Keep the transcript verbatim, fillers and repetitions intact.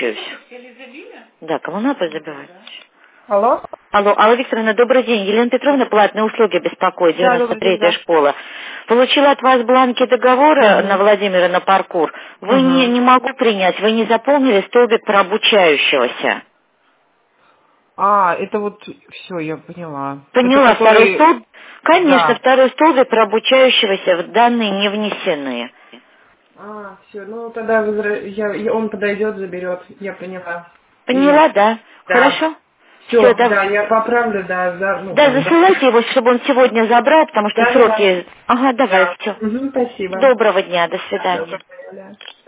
мучаюсь. Да, кому надо забивать? Алло? Алло, Алла Викторовна, добрый день. Елена Петровна, платные услуги беспокоит, Да, девяносто добрый день, третья да. школа. Получила от вас бланки договора на Угу. Владимира на паркур. Вы не, Угу. не могу принять, вы не заполнили столбик про обучающегося. А, это вот все, я поняла. Это Поняла, второй который... столбик? Конечно, Да. второй столбик про обучающегося в данные не внесены. А, все, ну тогда возра- я, я- он подойдет, заберет, я поняла. И Поняла, да? да. Хорошо? Все, Все, да. да, я поправлю, да, за, ну Да, там, да. засылайте его, чтобы он сегодня забрал, потому что Да, да, да. сроки... Ага, давай, Да. все. Угу, спасибо. Доброго дня, до Да, свидания. доброго дня, да.